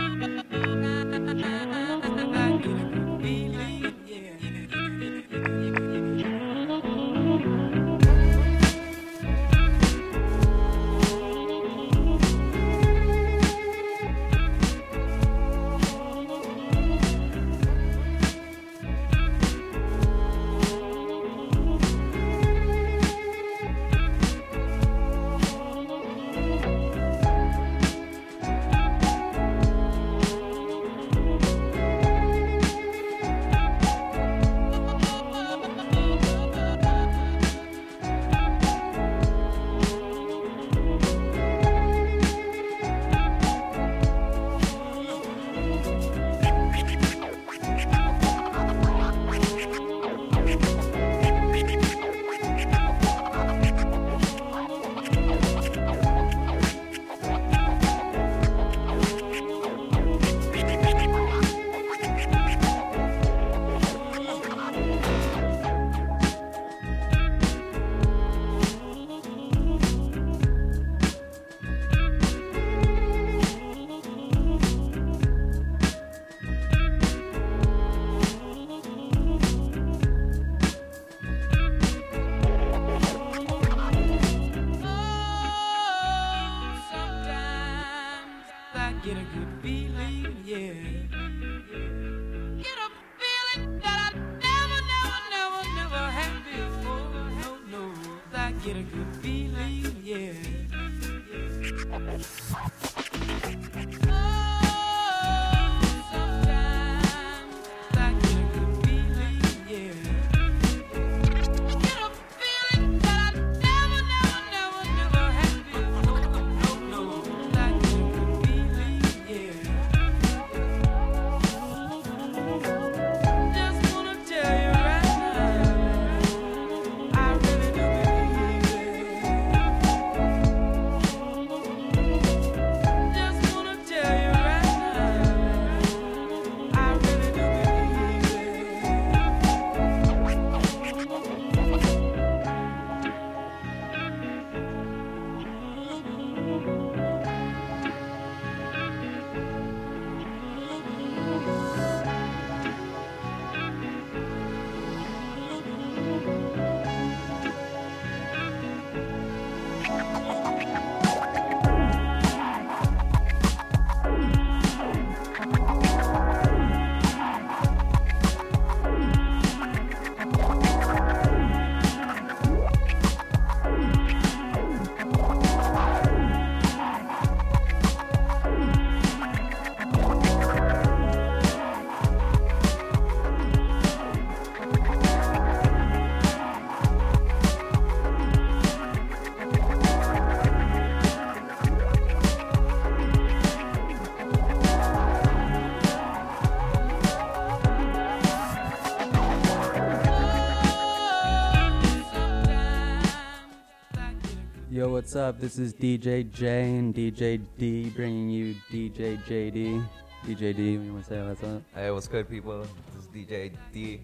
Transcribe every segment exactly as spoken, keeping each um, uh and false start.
Yo, what's up? This is D J J and D J D bringing you D J J D. D J D, you want to say what's up? Hey, what's good, people? This is D J D.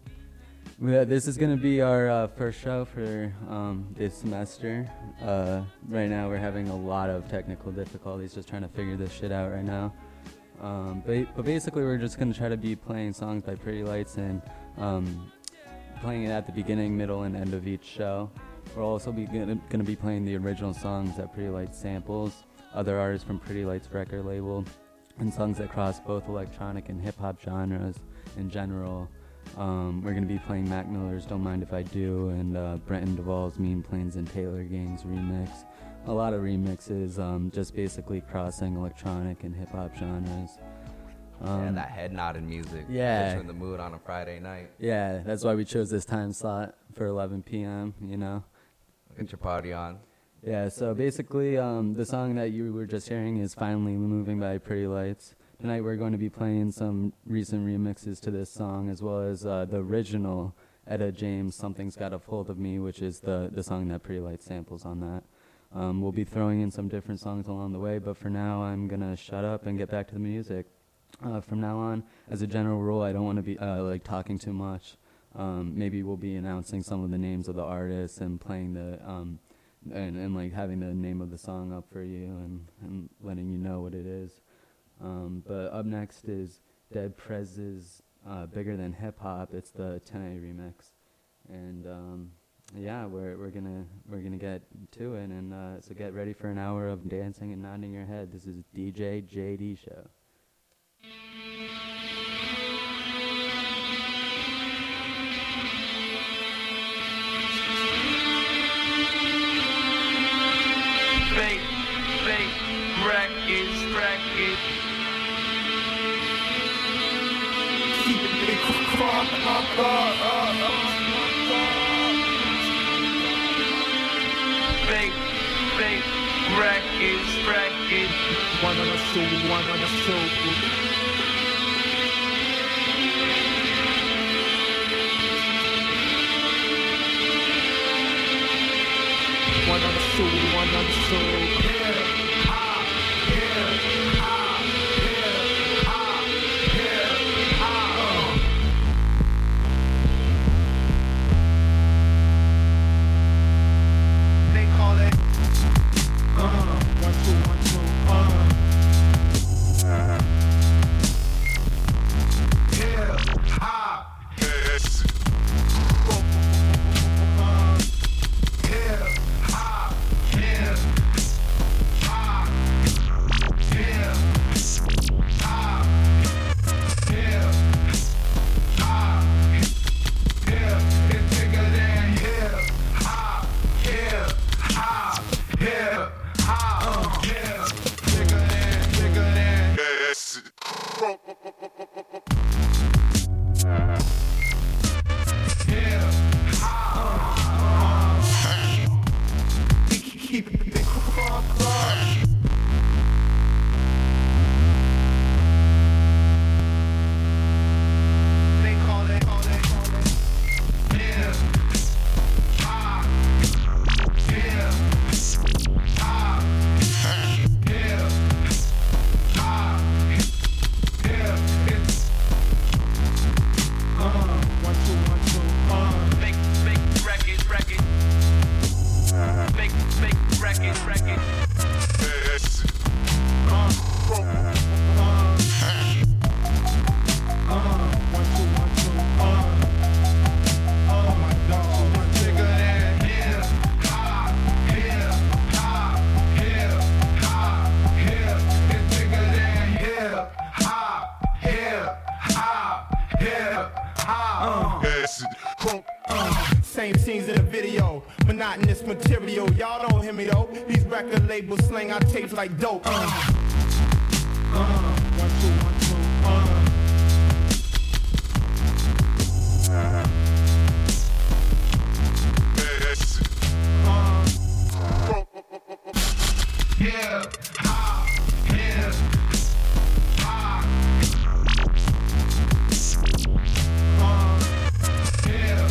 Yeah, this is going to be our uh, first show for um, this semester. Uh, right now we're having a lot of technical difficulties just trying to figure this shit out right now. Um, but, but basically we're just going to try to be playing songs by Pretty Lights and um, playing it at the beginning, middle, and end of each show. We're also be going to be playing the original songs that Pretty Lights samples, other artists from Pretty Lights record label, and songs that cross both electronic and hip-hop genres in general. Um, we're going to be playing Mac Miller's Don't Mind If I Do and uh, Brenton Duvall's Mean Plains and Taylor Gang's remix. A lot of remixes, um, just basically crossing electronic and hip-hop genres. Um, yeah, that head nodding music. Yeah. Gets you in the mood on a Friday night. Yeah, that's why we chose this time slot for eleven p.m., you know. Get your party on. Yeah, so basically um, the song that you were just hearing is Finally Moving by Pretty Lights. Tonight we're going to be playing some recent remixes to this song, as well as uh, the original Etta James, Something's Got a Hold of Me, which is the, the song that Pretty Lights samples on that. Um, we'll be throwing in some different songs along the way, but for now I'm going to shut up and get back to the music. Uh, from now on, as a general rule, I don't want to be uh, like talking too much. Um, maybe we'll be announcing some of the names of the artists and playing the um, and, and like having the name of the song up for you and, and letting you know what it is. Um, but up next is Dead Prez's uh, Bigger Than Hip Hop. It's the ten A remix, and um, yeah, we're we're gonna we're gonna get to it, and uh, so get ready for an hour of dancing and nodding your head. This is D J J D Show. Fake, fake, records, records. Fake, fake, records, records. One on the show, one on the show. One on the show, one on the show. Yeah, ah, yeah, ah, yeah, ah, yeah, ah. They call it uh, one, two, one, two, uh. Yeah, ah, yes. Yeah. Same scenes in the video, monotonous material. Y'all don't hear me though. These record labels slang our tapes like dope. Uh, uh, one, two, one, two, uh. Yeah, ah, yeah, ah. Uh, yeah.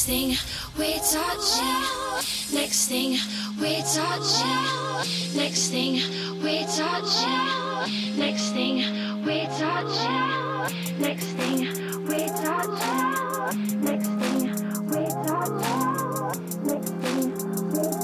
Next thing we're touching. Next thing we're touching. Next thing we're touching. Next thing we're touching. Next thing we're touching. Next thing we're touching. Next thing we're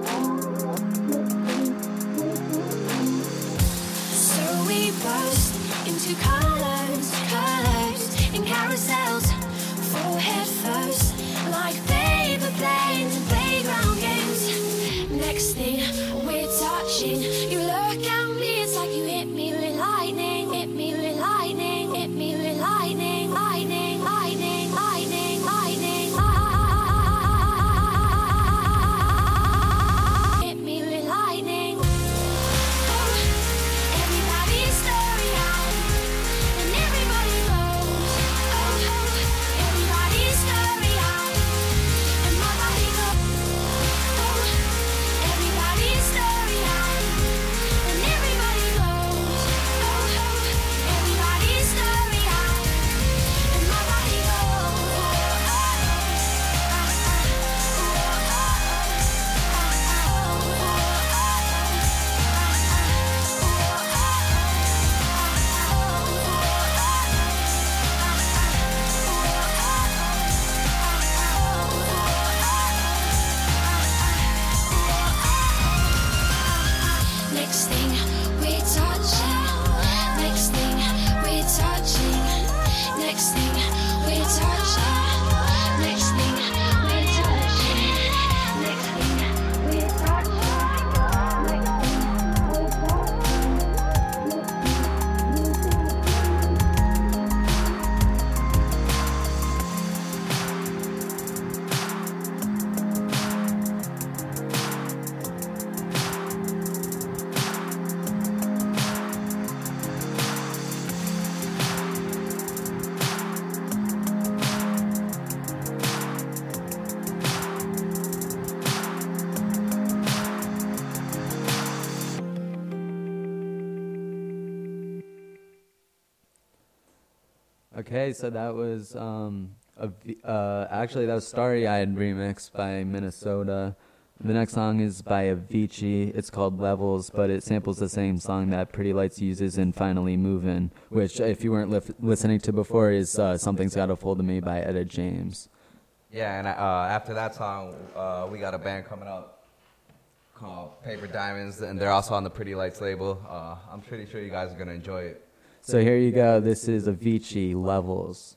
touching. So we burst into colors, colors in carousels, forehead first, like paper planes and playground games. Next thing we're touching, you look at me, it's like you hit me with lightning, hit me with lightning, hit me with lightning, lightning, lightning, lightning, lightning, hit me with lightning. Oh, everybody's story out, and everybody knows. Oh, everybody's story out, and my body goes. Oh, everybody's story out, and everybody knows. Oh, everybody's story out, and my body Next thing we're touching. Next thing we're touching. Next thing we're touching. Next thing we're touching. Next thing we're touching. Okay, so that was um, a v- uh, actually that was Starry Eyed remix by Minnesota. The next song is by Avicii. It's called Levels, but it samples the same song that Pretty Lights uses in Finally Movin', which, if you weren't lif- listening to before, is uh, Something's Got a Hold of Me by Etta James. Yeah, and uh, after that song, uh, we got a band coming out called Paper Diamonds, and they're also on the Pretty Lights label. Uh, I'm pretty sure you guys are going to enjoy it. So here you go. This is Avicii, Levels.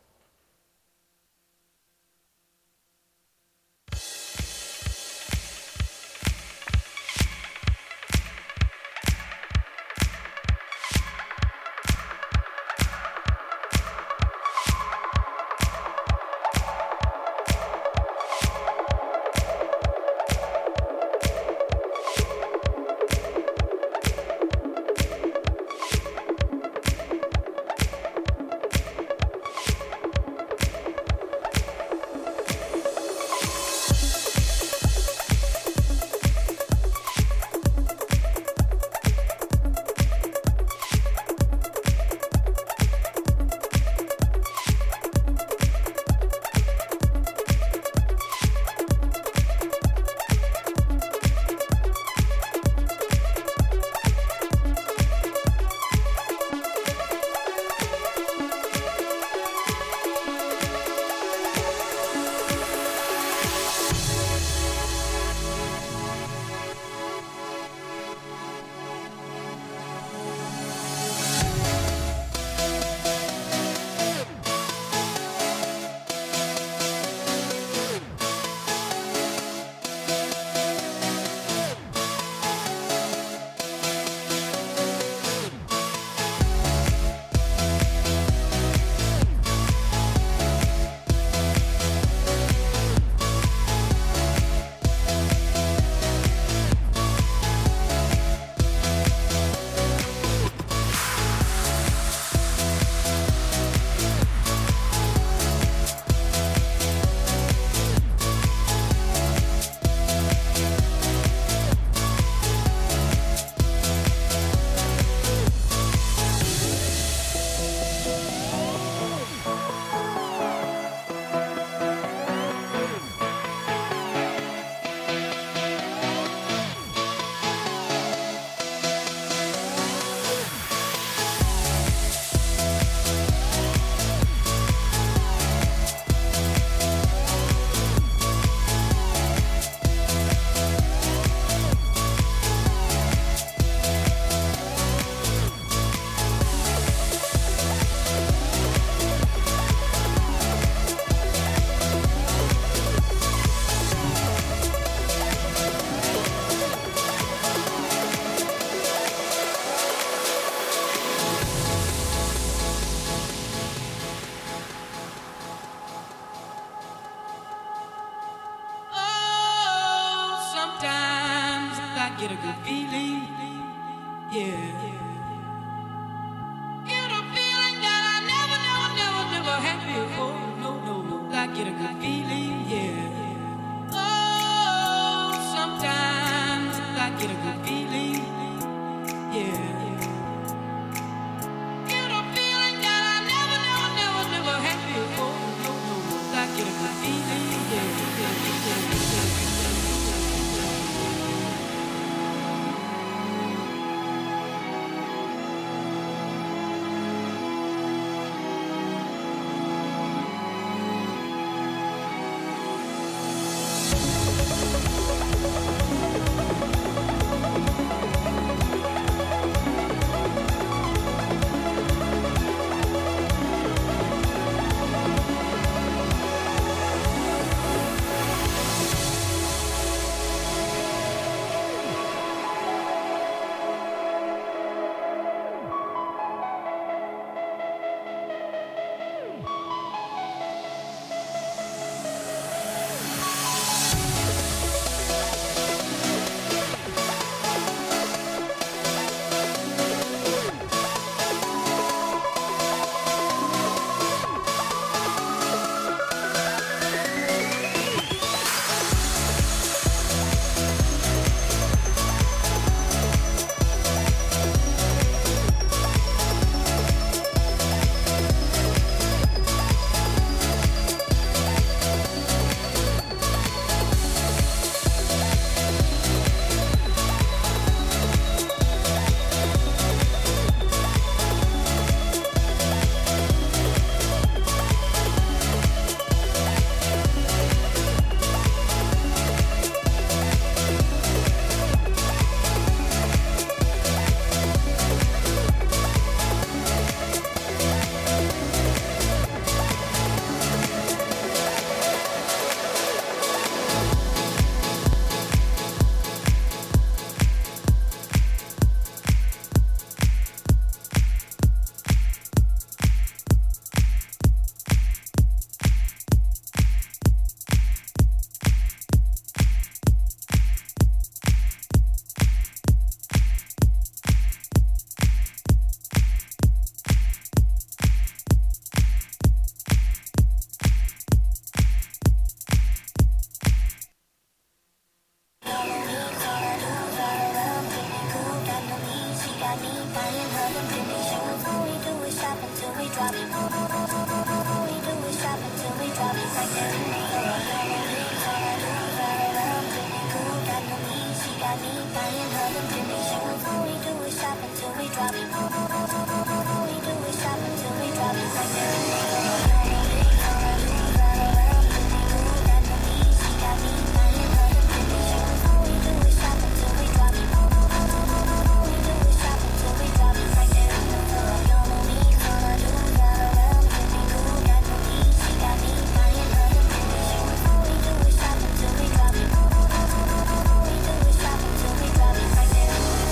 buying her them Jimmy shoes. All we do is shop until we drop. All we do is shop until we drop. Right there in the floor, all the leaves, all I do is ride around. Jimmy cool, got no need, she got me buying her them Jimmy shoes. All we do is shop until we drop. All we do is shop until we drop. Right there in the floor, all the leaves, all I do is ride around. Jimmy cool, got no need, she got me buying her them Jimmy shoes. All we do is shop until we drop. All we do is shop until we drop. Right there in the floor, all the leaves, all I do is ride around. Jimmy cool, got no need, she got me buying her them Jimmy shoes. All we do is shop until we drop. All we do is shop until we drop. Right there in the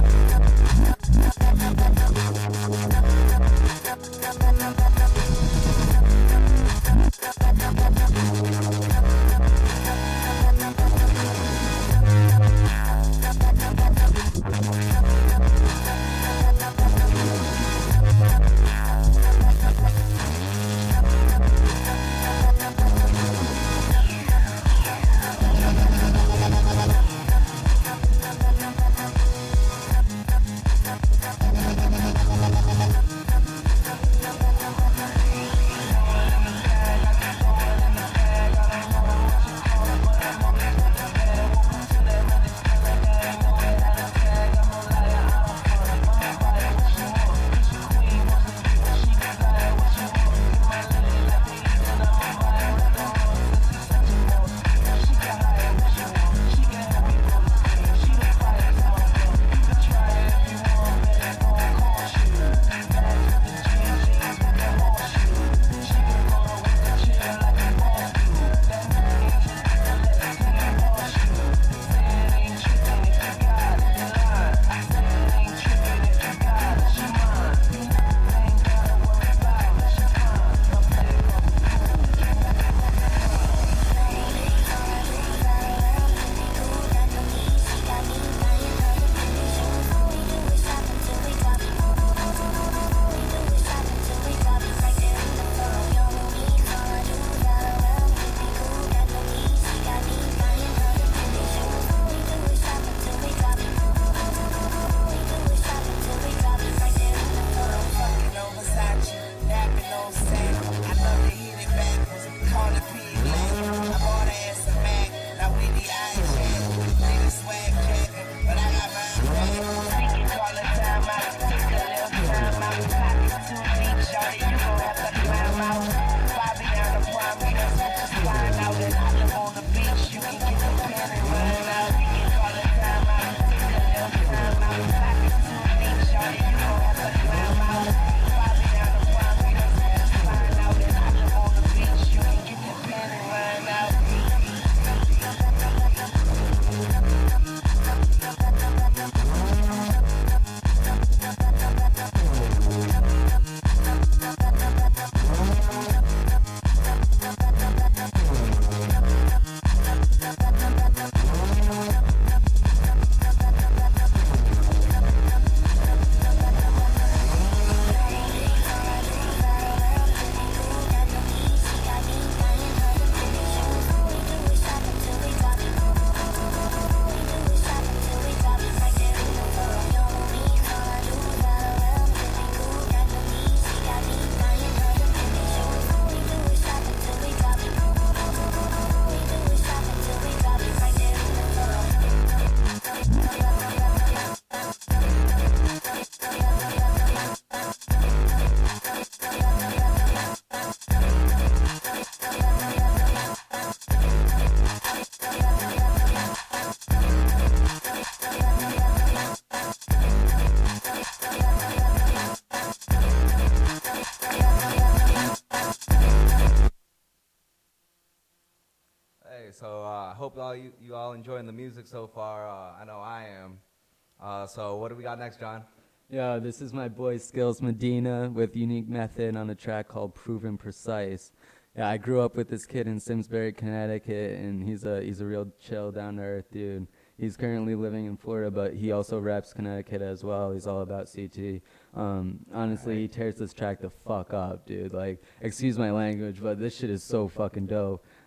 So uh, I hope all you, you all enjoying the music so far. Uh, I know I am. Uh, so what do we got next, John? Yeah, this is my boy Skills Medina with Unique Method on a track called Proven Precise. Yeah, I grew up with this kid in Simsbury, Connecticut, and he's a he's a real chill, down-to-earth dude. He's currently living in Florida, but he also raps Connecticut as well. He's all about C T. Um, honestly, he tears this track the fuck up, dude. Like, excuse my language, but this shit is so fucking dope.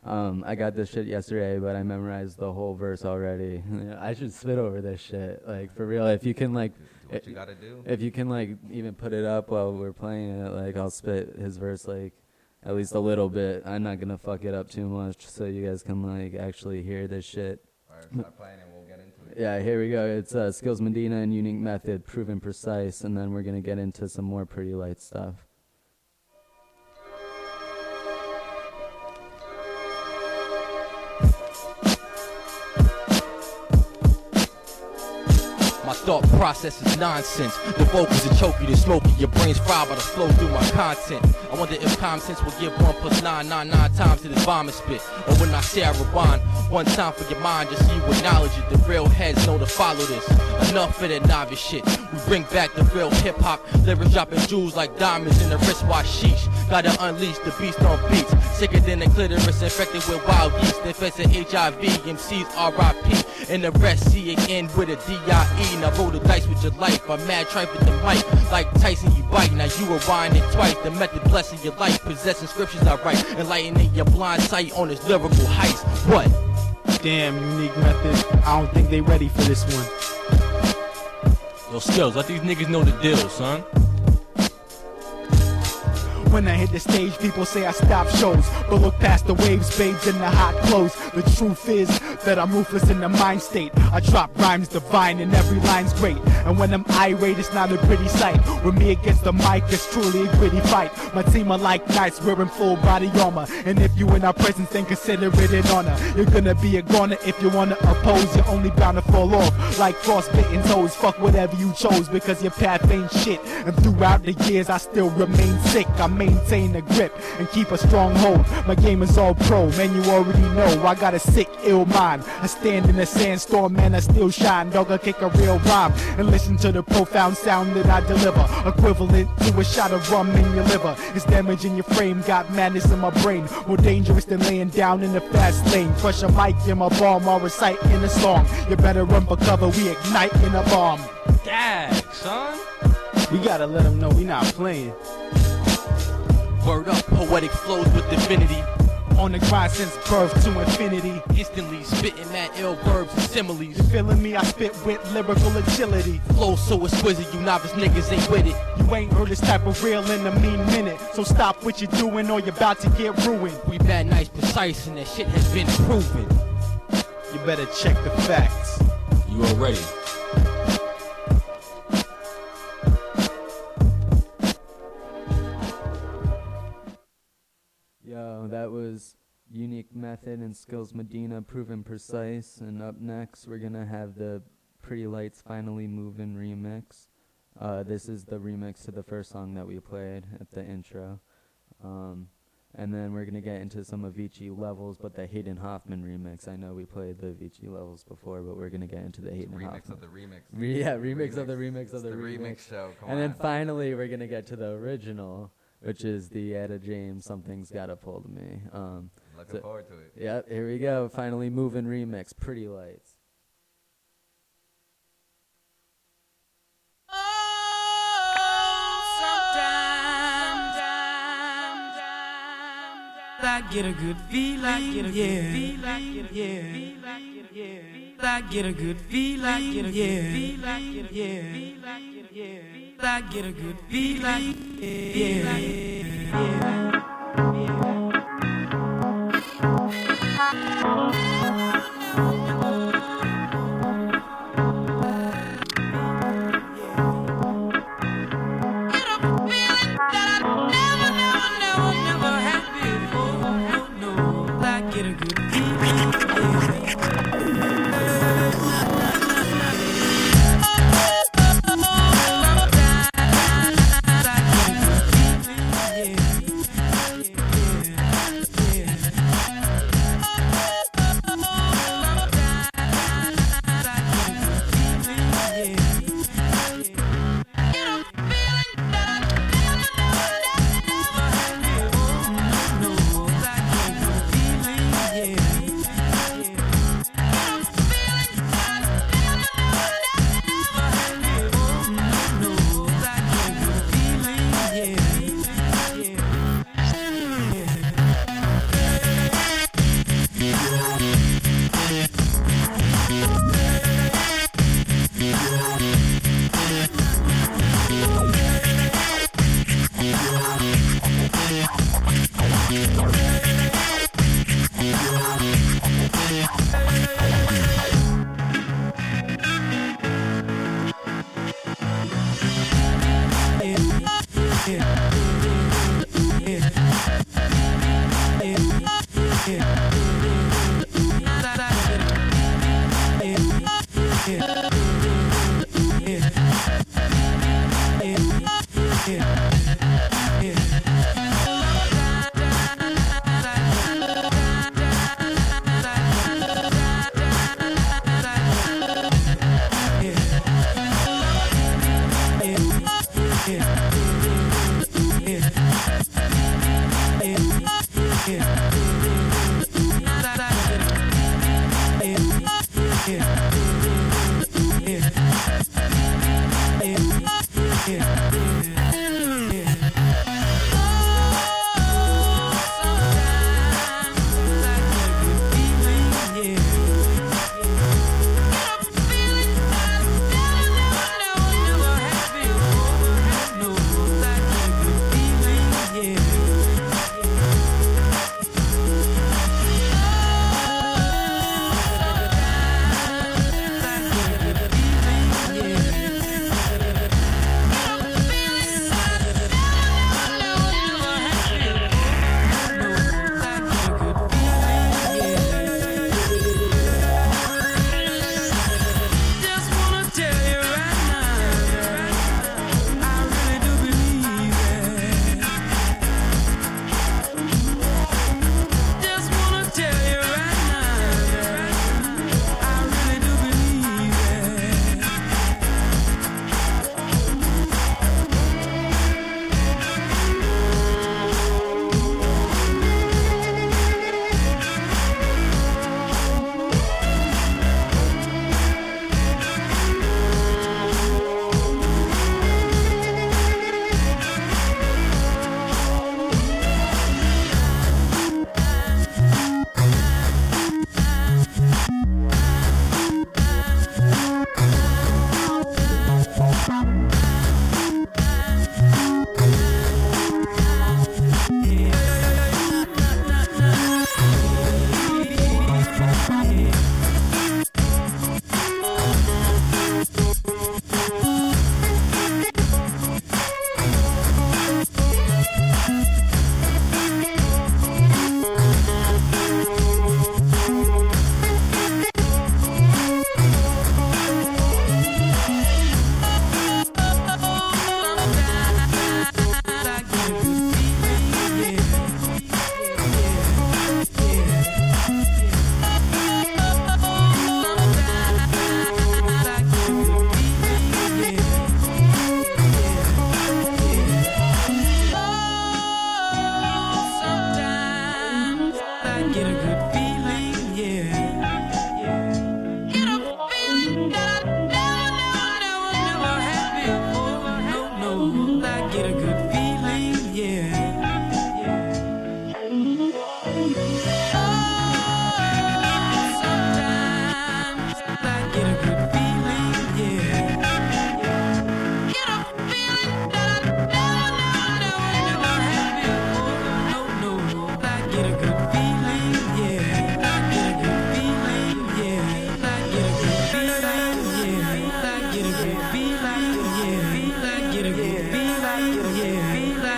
Um, I got this shit yesterday, but I memorized the whole verse already. I should spit over this shit, like for real. If you can, like, What you gotta do? if you can, like, even put it up while we're playing it, like, I'll spit his verse, like, at least a little bit. I'm not gonna fuck it up too much, so you guys can, like, actually hear this shit. Alright, start playing and we'll get into it. Yeah, here we go. It's uh, Skills Medina and Unique Method, Proven Precise, and then we're gonna get into some more Pretty Light stuff. My thought process is nonsense. The vocals are choky, the smoky. Your brain's fried by the flow through my content. I wonder if common sense will give one plus nine, nine, nine times to this vomit spit. Or when I say I rewind, one time for your mind, just so you acknowledge it. The real heads know to follow this. Enough of that novice shit. We bring back the real hip hop. Lyrics dropping jewels like diamonds in the wristwatch sheesh. Gotta unleash the beast on beats. Sicker than the clitoris infected with wild yeast. Infested H I V, M Cs R I P. And the rest see it end with a D I E. Now roll the dice with your life. I'm mad tripe with the mic. Like Tyson, you bite. Now you rewind it twice. The method blessing your life. Possessing scriptures I write. Enlightening your blind sight on this lyrical heist. What? Damn, Unique Method. I don't think they ready for this one. Yo, Skills, let these niggas know the deal, son. When I hit the stage, people say I stop shows, but look past the waves, babes in the hot clothes. The truth is that I'm ruthless in the mind state. I drop rhymes divine and every line's great. And when I'm irate, it's not a pretty sight. With me against the mic, it's truly a gritty fight. My team are like knights wearing full body armor. And if you in our presence, then consider it an honor. You're gonna be a goner if you wanna oppose. You're only bound to fall off like frostbitten toes. Fuck whatever you chose because your path ain't shit. And throughout the years, I still remain sick. I maintain a grip and keep a strong hold. My game is all pro, man, you already know. I got a sick, ill mind. I stand in a sandstorm, man, I still shine. Dog, I kick a real rhyme and listen to the profound sound that I deliver. Equivalent to a shot of rum in your liver. It's damaging your frame, got madness in my brain. More dangerous than laying down in the fast lane. Crush a mic in my bomb or recite in a song. You better run for cover, we ignite in a bomb. Dag, son. We gotta let them know we not playing. Word up, poetic flows with divinity. On the grind since birth to infinity. Instantly spitting mad ill verbs and similes. You feeling me? I spit with lyrical agility. Flow so exquisite, you novice niggas ain't with it. You ain't heard this type of real in a mean minute. So stop what you're doing or you're about to get ruined. We bad, nice, precise, and that shit has been proven. You better check the facts. You already. Yo, that was Unique Method and Skills Medina, Proven Precise. And up next, we're going to have the Pretty Lights Finally Movin' remix. Uh, this is the remix to the first song that we played at the intro. Um, and then we're going to get into some Avicii Levels, but the Hayden Hoffman remix. I know we played the Avicii Levels before, but we're going to get into the Hayden Remix Hoffman. of the remix. Re- yeah, remix, of the remix of the, the remix. remix show. Come And on. then finally, we're going to get to the original, which is the Etta James, Something's Got a Hold of Me. Um, Looking so- forward to it. Yep, here we go. Finally moving remix, Pretty Lights. I get a good feeling, I get a good feeling, yeah. I get a good feeling, yeah. I get a good feeling, yeah.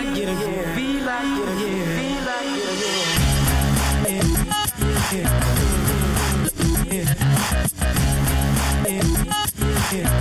like get a good feel like get a good feel like get a good yeah yeah yeah yeah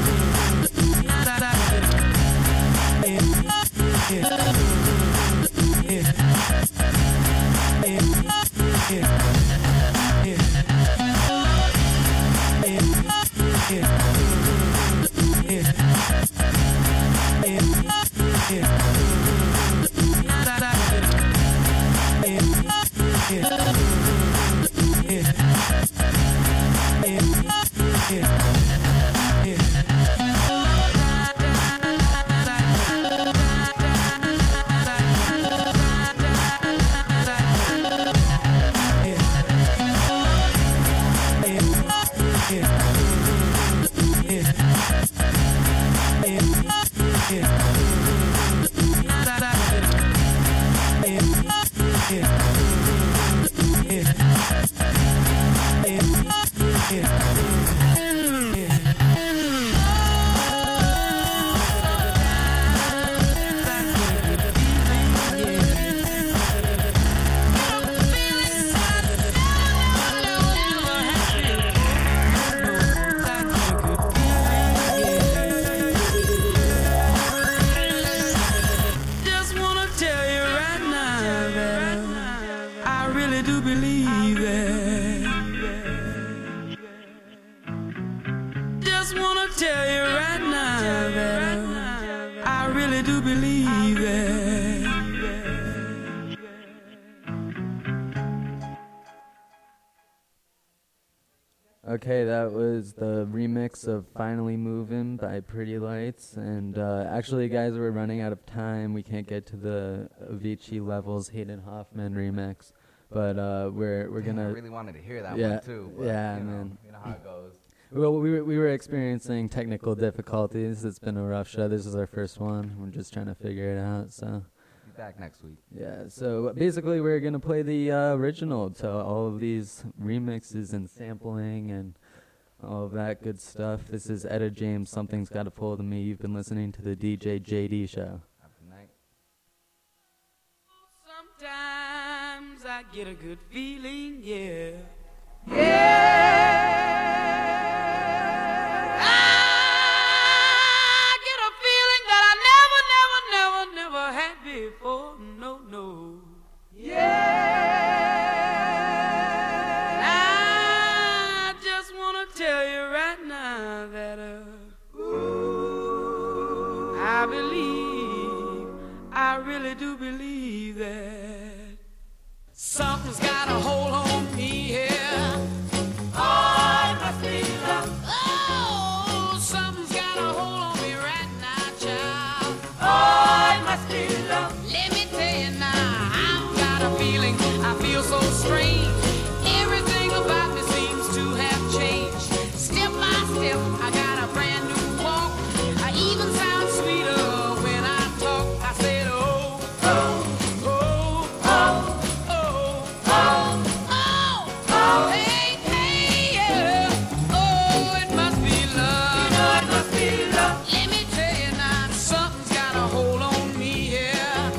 Okay, that was the remix of Finally Movin' by Pretty Lights. And uh, actually, guys, we're running out of time. We can't get to the Avicii Levels Hayden Hoffman remix. But uh, we're we're going to... I really wanted to hear that yeah, one, too. But, yeah, you know, man. You know how it goes. Well, we were, we were experiencing technical difficulties. It's been a rough show. This is our first one. We're just trying to figure it out, so... Back next week. Yeah, so basically we're going to play the uh, original to all of these remixes and sampling and all of that good stuff. This is Etta James, Something's Got a Hold of Me. You've been listening to the D J J D Show. Have a good night. Sometimes I get a good feeling, yeah. Yeah. Before, no, no. Yeah. I just want to tell you right now that uh, ooh, I believe, I really do believe that something's got a hold on me here. Oh, it must be love. Oh, something's got a hold on me right now, child. Oh, it must be love. Let me tell you now, I've got a feeling, I feel so strange. Everything about me seems to have changed. Step by step, I got a brand new walk. I even sound sweeter when I talk. I said, oh, oh, oh, oh, oh, oh, oh, oh, hey, hey, yeah. Oh, it must be love. You know it must be love. Let me tell you now, something's got a hold on me here.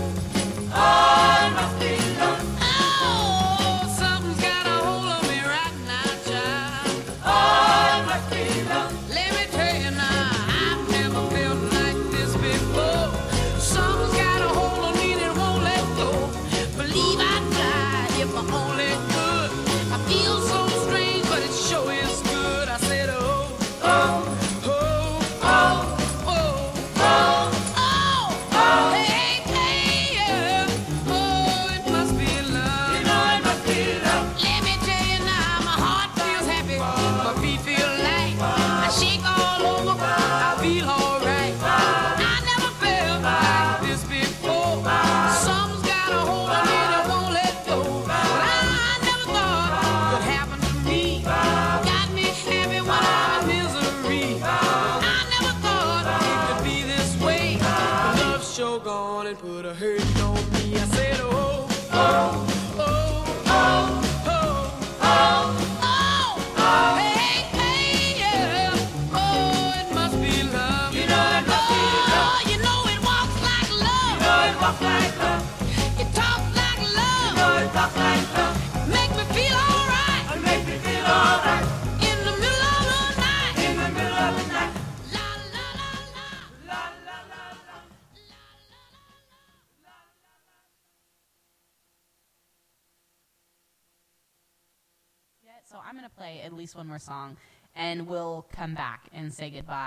Oh, it must be love. Oh, something's got a hold on me right now, child. Oh, it must be love. Let me tell you now, I've never felt like this before. Something's got a hold on me that won't let go. Believe I'd die if I only could. I feel so strange, but it sure is good. I said, oh, oh, oh, oh, oh, oh, oh, oh, hey, hey, yeah. Oh, it must be love. You know it must be love. Let me tell you now, my heart feels happy, my feet feel light. I shake all over, I feel alright. I never felt like this before. Something's got a hold on me that won't let go. I never thought it could happen to me. Got me happy when I'm in misery. I never thought it could be this way. The love show gone and put a hurt on me. I said, oh, oh, oh, oh, oh, oh, oh, oh, hey, hey, yeah. Oh, it must be love. You know it must be love. Oh, you know it walks like love. You know it talk like love. You talk like love. You know you talk like love. Make me feel alright. And make me feel alright. In the middle of the night. In the middle of the night. La la la la. La la la la. So I'm going to play at least one more song, and we'll come back and say goodbye.